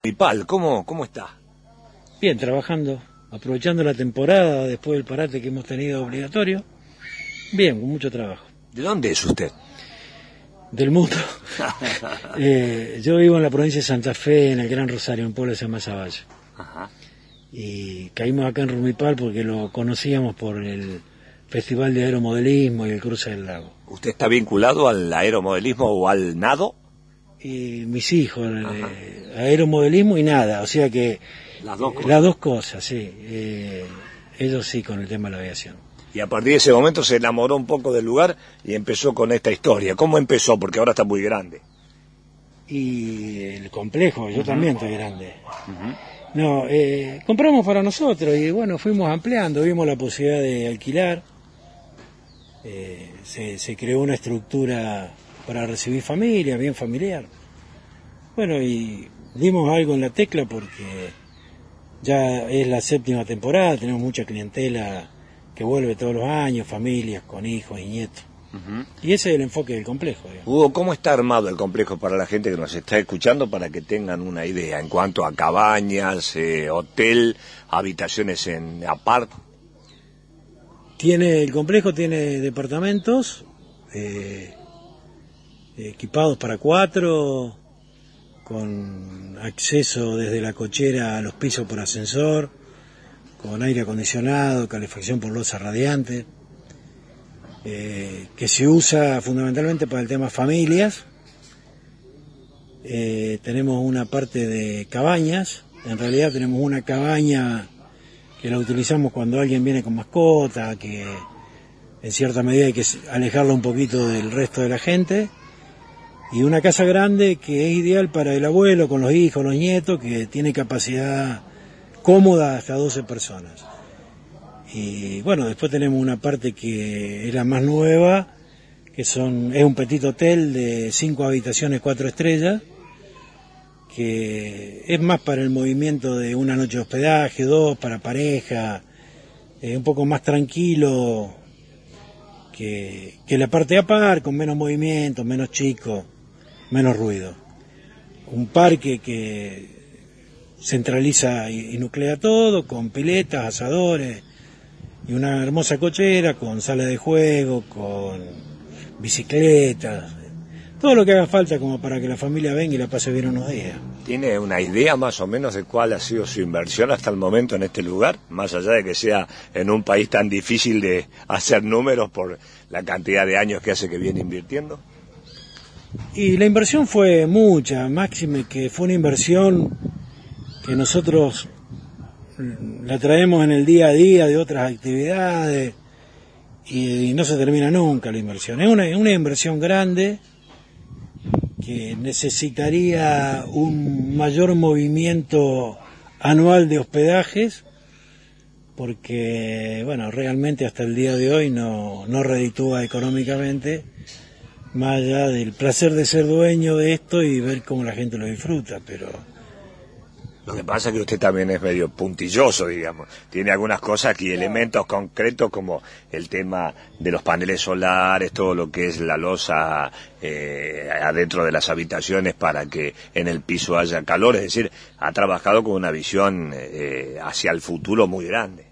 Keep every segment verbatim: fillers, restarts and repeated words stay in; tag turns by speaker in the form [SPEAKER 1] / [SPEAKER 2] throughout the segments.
[SPEAKER 1] Rumipal. ¿Cómo, cómo está?
[SPEAKER 2] Bien, trabajando, aprovechando la temporada después del parate que hemos tenido obligatorio. Bien, con mucho trabajo.
[SPEAKER 1] ¿De dónde es usted?
[SPEAKER 2] Del mundo. eh, yo vivo en la provincia de Santa Fe, en el Gran Rosario, un pueblo que se llama Zavallo.
[SPEAKER 1] Ajá.
[SPEAKER 2] Y caímos acá en Rumipal porque lo conocíamos por el Festival de Aeromodelismo y el Cruce del Lago.
[SPEAKER 1] ¿Usted está vinculado al aeromodelismo o al nado?
[SPEAKER 2] Y mis hijos, eh, aeromodelismo y nada, o sea que...
[SPEAKER 1] Las dos cosas.
[SPEAKER 2] Las dos cosas, sí. Eh, ellos sí, con el tema de la aviación.
[SPEAKER 1] Y a partir de ese momento se enamoró un poco del lugar y empezó con esta historia. ¿Cómo empezó? Porque ahora está muy grande.
[SPEAKER 2] Y el complejo, yo uh-huh. también estoy grande.
[SPEAKER 1] Uh-huh.
[SPEAKER 2] No, eh, compramos para nosotros y bueno, fuimos ampliando, vimos la posibilidad de alquilar. Eh, se, se creó una estructura para recibir familia, bien familiar. Bueno, y dimos algo en la tecla porque ya es la séptima temporada, tenemos mucha clientela que vuelve todos los años, familias con hijos y nietos. Uh-huh. Y ese es el enfoque del complejo. Digamos.
[SPEAKER 1] Hugo, ¿cómo está armado el complejo para la gente que nos está escuchando para que tengan una idea en cuanto a cabañas, eh, hotel, habitaciones en apart?
[SPEAKER 2] Tiene, el complejo tiene departamentos eh, equipados para cuatro, con acceso desde la cochera a los pisos por ascensor, con aire acondicionado, calefacción por losa radiante, eh, que se usa fundamentalmente para el tema familias. Eh, tenemos una parte de cabañas, en realidad tenemos una cabaña que la utilizamos cuando alguien viene con mascota, que en cierta medida hay que alejarla un poquito del resto de la gente, y una casa grande que es ideal para el abuelo con los hijos, los nietos, que tiene capacidad cómoda hasta doce personas. Y bueno, después tenemos una parte que es la más nueva, que son es un petit hotel de cinco habitaciones, cuatro estrellas, que es más para el movimiento de una noche de hospedaje, dos para pareja, eh, un poco más tranquilo que, que la parte de apar, con menos movimiento, menos chico, menos ruido. Un parque que centraliza y, y nuclea todo, con piletas, asadores, y una hermosa cochera con sala de juego, con bicicletas, todo lo que haga falta como para que la familia venga y la pase bien unos días.
[SPEAKER 1] ¿Tiene una idea más o menos de cuál ha sido su inversión hasta el momento en este lugar? Más allá de que sea en un país tan difícil de hacer números por la cantidad de años que hace que viene invirtiendo.
[SPEAKER 2] Y la inversión fue mucha, máxime que fue una inversión que nosotros la traemos en el día a día de otras actividades y, y no se termina nunca la inversión. Es una, una inversión grande que necesitaría un mayor movimiento anual de hospedajes porque, bueno, realmente hasta el día de hoy no, no reditúa económicamente, más allá del placer de ser dueño de esto y ver cómo la gente lo disfruta, pero...
[SPEAKER 1] Lo que pasa es que usted también es medio puntilloso, digamos. Tiene algunas cosas y elementos concretos como el tema de los paneles solares, todo lo que es la losa eh, adentro de las habitaciones para que en el piso haya calor. Es decir, ha trabajado con una visión eh, hacia el futuro muy grande.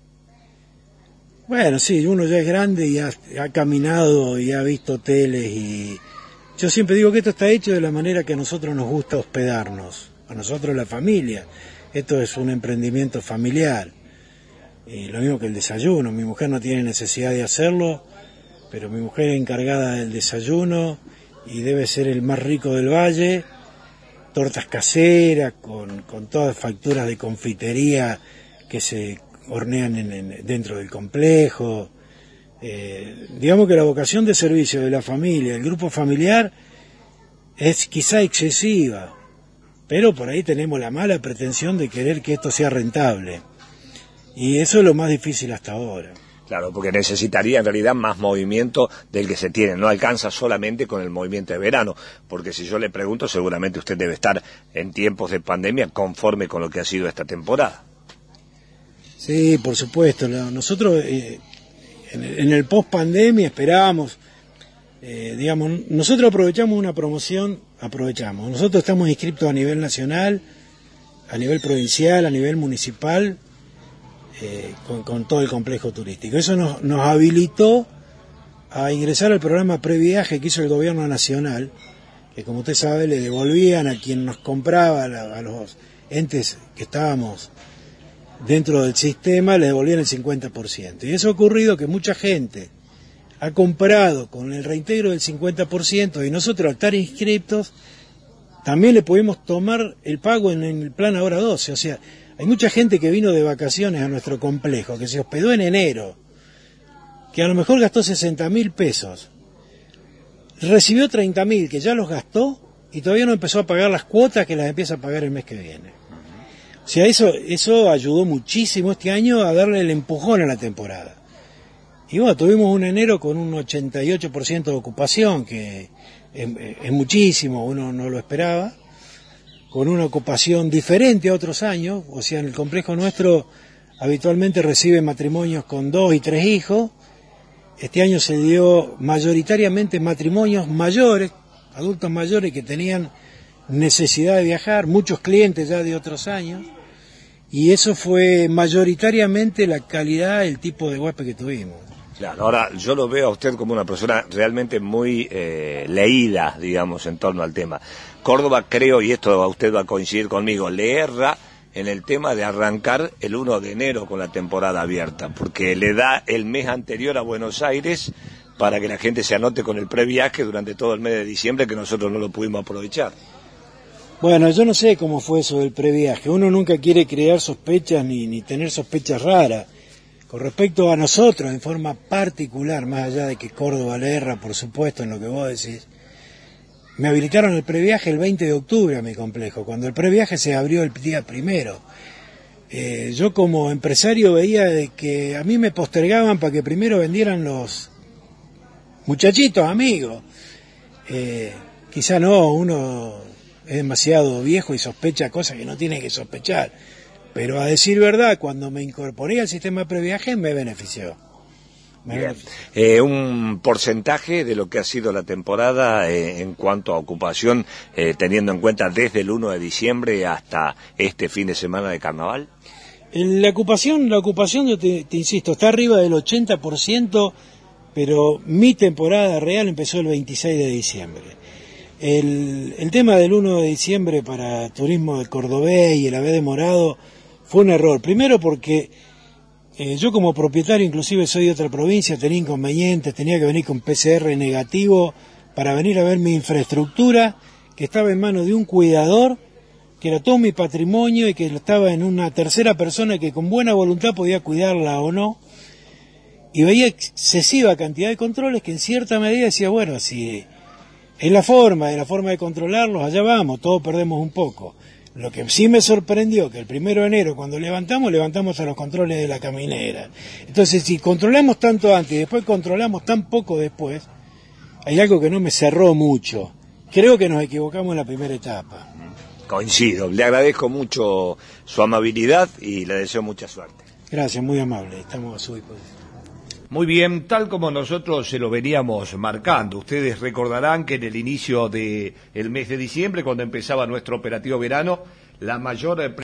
[SPEAKER 2] Bueno, sí, uno ya es grande y ha, ha caminado y ha visto hoteles y... Yo siempre digo que esto está hecho de la manera que a nosotros nos gusta hospedarnos, a nosotros la familia. Esto es un emprendimiento familiar. Y lo mismo que el desayuno. Mi mujer no tiene necesidad de hacerlo, pero mi mujer es encargada del desayuno y debe ser el más rico del valle. Tortas caseras, con, con todas facturas de confitería que se hornean en, en, dentro del complejo. Eh, digamos que la vocación de servicio de la familia, el grupo familiar, es quizá excesiva, pero por ahí tenemos la mala pretensión de querer que esto sea rentable. Y eso es lo más difícil hasta ahora.
[SPEAKER 1] Claro, porque necesitaría en realidad más movimiento del que se tiene. No alcanza solamente con el movimiento de verano, porque si yo le pregunto, seguramente usted debe estar en tiempos de pandemia conforme con lo que ha sido esta temporada.
[SPEAKER 2] Sí, por supuesto. Nosotros eh, en el post-pandemia esperábamos, eh, digamos, nosotros aprovechamos una promoción, aprovechamos. Nosotros estamos inscritos a nivel nacional a nivel provincial, a nivel municipal, eh, con, con todo el complejo turístico. Eso nos, nos habilitó a ingresar al programa previaje que hizo el gobierno nacional, que como usted sabe le devolvían a quien nos compraba, a los entes que estábamos dentro del sistema, le devolvían el cincuenta por ciento. Y eso ha ocurrido que mucha gente ha comprado con el reintegro del cincuenta por ciento y nosotros al estar inscriptos también le pudimos tomar el pago en el plan Ahora doce. O sea, hay mucha gente que vino de vacaciones a nuestro complejo, que se hospedó en enero, que a lo mejor gastó sesenta mil pesos, recibió treinta mil que ya los gastó y todavía no empezó a pagar las cuotas que las empieza a pagar el mes que viene. O sea, eso, eso ayudó muchísimo este año a darle el empujón a la temporada. Y bueno, tuvimos un enero con un ochenta y ocho por ciento de ocupación, que es, es muchísimo, uno no lo esperaba, con una ocupación diferente a otros años. O sea, en el complejo nuestro habitualmente recibe matrimonios con dos y tres hijos. Este año se dio mayoritariamente matrimonios mayores, adultos mayores que tenían necesidad de viajar, muchos clientes ya de otros años, y eso fue mayoritariamente la calidad, el tipo de huésped que tuvimos.
[SPEAKER 1] Claro, ahora yo lo veo a usted como una persona realmente muy eh, leída, digamos, en torno al tema. Córdoba, creo, y esto usted va a coincidir conmigo, le erra en el tema de arrancar el uno de enero con la temporada abierta, porque le da el mes anterior a Buenos Aires para que la gente se anote con el previaje durante todo el mes de diciembre, que nosotros no lo pudimos aprovechar.
[SPEAKER 2] Bueno, yo no sé cómo fue eso del previaje. Uno nunca quiere crear sospechas ni, ni tener sospechas raras. Con respecto a nosotros, en forma particular, más allá de que Córdoba le erra, por supuesto, en lo que vos decís, me habilitaron el previaje el veinte de octubre a mi complejo, cuando el previaje se abrió el día primero. Eh, yo como empresario veía de que a mí me postergaban para que primero vendieran los muchachitos, amigos. Eh, quizá no, uno es demasiado viejo y sospecha cosas que no tiene que sospechar. Pero a decir verdad, cuando me incorporé al sistema de previaje me benefició.
[SPEAKER 1] Bien. Eh, un porcentaje de lo que ha sido la temporada eh, en cuanto a ocupación, eh, teniendo en cuenta desde el uno de diciembre hasta este fin de semana de carnaval.
[SPEAKER 2] En la ocupación, la ocupación yo te, te insisto, está arriba del ochenta por ciento, pero mi temporada real empezó el veintiséis de diciembre. El, el tema del uno de diciembre para turismo del cordobés y el Ave de Morado fue un error. Primero porque eh, yo como propietario, inclusive soy de otra provincia, tenía inconvenientes, tenía que venir con P C R negativo para venir a ver mi infraestructura, que estaba en manos de un cuidador, que era todo mi patrimonio y que estaba en una tercera persona que con buena voluntad podía cuidarla o no. Y veía excesiva cantidad de controles que en cierta medida decía, bueno, si es la forma, es la forma de controlarlos, allá vamos, todos perdemos un poco. Lo que sí me sorprendió, que el primero de enero, cuando levantamos, levantamos a los controles de la caminera. Entonces, si controlamos tanto antes y después controlamos tan poco después, hay algo que no me cerró mucho. Creo que nos equivocamos en la primera etapa.
[SPEAKER 1] Coincido, le agradezco mucho su amabilidad y le deseo mucha suerte.
[SPEAKER 2] Gracias, muy amable, estamos a su disposición.
[SPEAKER 3] Muy bien, tal como nosotros se lo veníamos marcando. Ustedes recordarán que en el inicio del mes de diciembre, cuando empezaba nuestro operativo verano, la mayor